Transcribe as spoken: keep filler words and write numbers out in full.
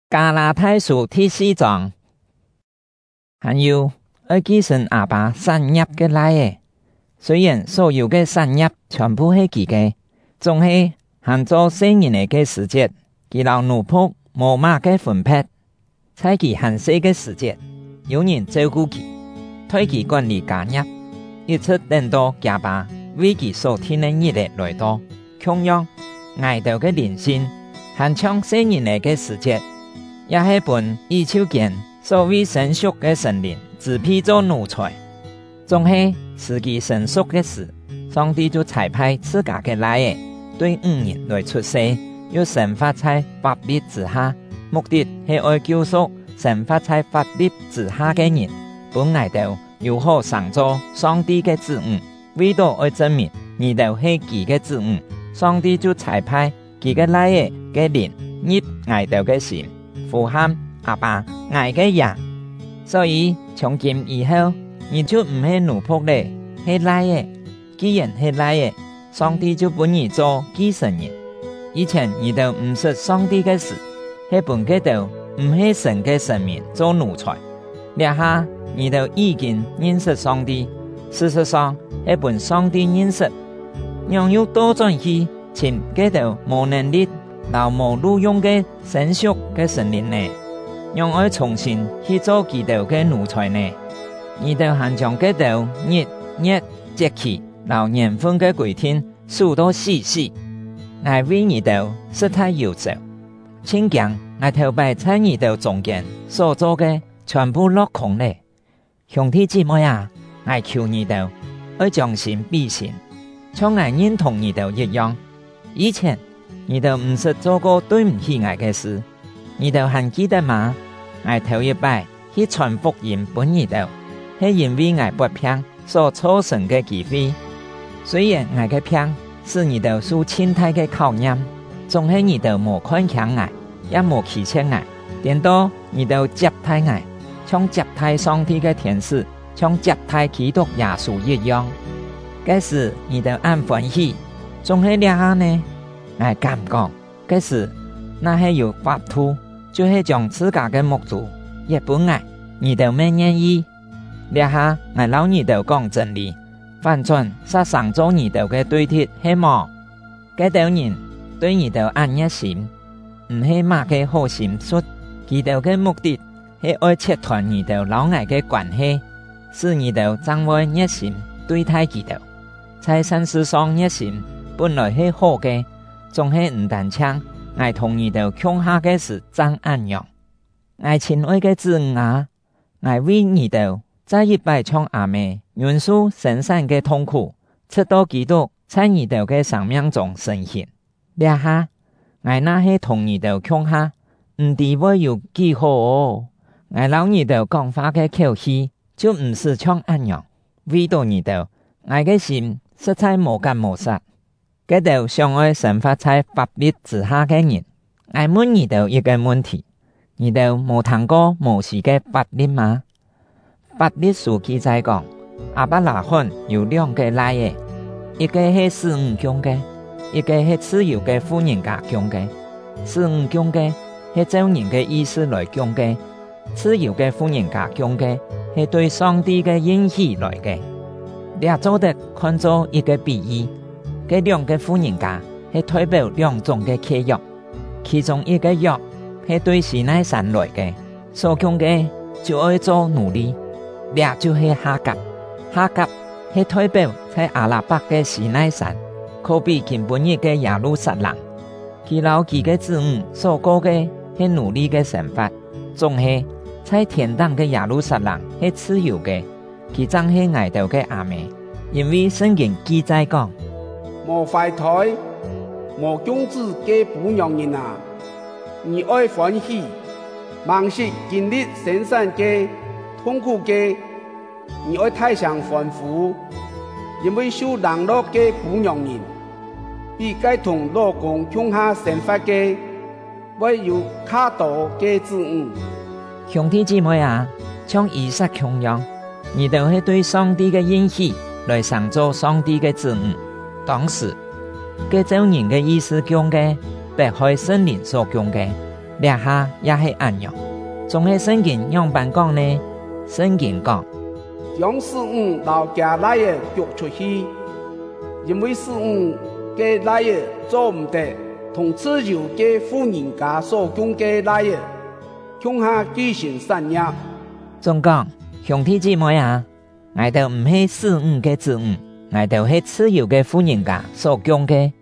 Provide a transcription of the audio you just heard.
加拉太書第四章，還有要繼承阿爸產業嘅來嘅，雖然所有嘅產業全部係佢嘅，總係限做四年嚟嘅時節，佢老奴僕無馬嘅分配，在佢限細嘅時節，有人照顧佢，推佢管理家業，一直等到家爸為佢所聽嘅日日來到，同樣捱到嘅靈性，限像四年嚟嘅時節。也係本以超見所謂成熟嘅神靈，自批做奴才，總係時機成熟嘅時，上帝就差派自家嘅來嘅對五人來出世，要神發在法律之下，目的係要救贖神發在法律之下嘅人，本來就如何上做上帝嘅子女，為到要證明你哋係佢嘅子女，上帝就差派佢嘅來嘅嘅靈入愛到嘅心。呼喊阿爸愛嘅人，所以從今以後，你就唔係奴僕咧，係來嘅。既然係來嘅，上帝就本你做繼承人。以前你都唔識上帝嘅事，係本嘅度唔係神嘅神明做奴才。呢下你都已經認識上帝，事實上係本上帝認識，讓要多轉去，前嘅度冇能力。老無錄用嘅成熟嘅神靈呢，讓我重新去做基督嘅奴才呢。你哋還將基督日日節期、老年份嘅規定數到細細，我為你哋實在優秀。請講，我頭擺在你哋中間所做嘅全部落空咧。兄弟姊妹啊，我求你哋要將心比心，像我認同你哋一樣。以前你哋唔識做過對唔起我嘅事，你哋還記得嗎？我頭一擺去傳福音本你哋，係因為我不偏所造成嘅機會。雖然我嘅偏是你哋受親態嘅考驗，總係你哋無看輕我，也無欺騙我，點到你哋接待我，像接待上帝嘅天使，像接待基督耶穌一樣。嗰時你哋按歡喜，總係兩下呢？我敢講，嗰時那係有法度，就係將自家嘅目珠一本愛，你都未願意。呢下我老你都講真理，反轉殺上咗你都嘅對鐵係麼？嗰啲人對你都按一心，唔係馬嘅好心術，佢哋嘅目的係愛切斷你都老愛嘅關係，使你都掌握一心對待佢哋。在身世上一心本來係好嘅。總係唔單槍，我同你哋共下嘅事爭安樣。我親愛嘅子女啊，我為你哋在一擺唱阿妹，忍受深深嘅痛苦，直到基督在你哋嘅生命中實現。呢下我那係同你哋共下，唔知會有幾好哦。我老你哋講話嘅口氣就唔是唱安樣，為到你哋，我嘅心實在無干無實。嗰度想愛生活在法律之下嘅人，我問你哋一個問題：你哋冇聽過摩西嘅法律嗎？法律書記載講，亞伯拉罕有兩個來嘅，一個係十五宮嘅，一個係自由嘅富人家宮嘅。十五宮嘅係照人嘅意思來宮嘅，自由嘅富人家宮嘅係對上帝嘅應許來嘅。你做得看作一個比喻。這兩個富人家係代表兩種嘅契約，其中一個約係對西奈山來嘅，所講嘅就愛做奴隸，倆就係哈甲，哈甲係代表在阿拉伯嘅西奈山，可比根本一嘅耶路撒冷，佢老幾嘅子女所過嘅係奴隸嘅生活，總係在天堂嘅耶路撒冷係自由嘅，佢真係愛到嘅阿妹，因為聖經記載講。 無懷胎、無種子嘅婦娘人啊，你愛歡喜，忘記經歷生產嘅痛苦嘅，你愛太上歡呼，因為受冷落嘅婦娘人，比該同老公共下生活嘅，會有較多嘅子女。 兄弟姊妹啊，像以撒同樣，你都係對上帝嘅應許來上做上帝嘅子女。當時，嘅照人嘅意思講嘅，白海森林所講嘅， 掠下也是安樣。總係聖經樣板講呢，聖經講將四五老家來嘅腳出去，因為四五嘅來嘅做唔得，同自由嘅富人家所供嘅來嘅，向下舉行產業。 總講兄弟姊妹啊，我哋唔係四五嘅子女，我哋係自由嘅富人家所供嘅。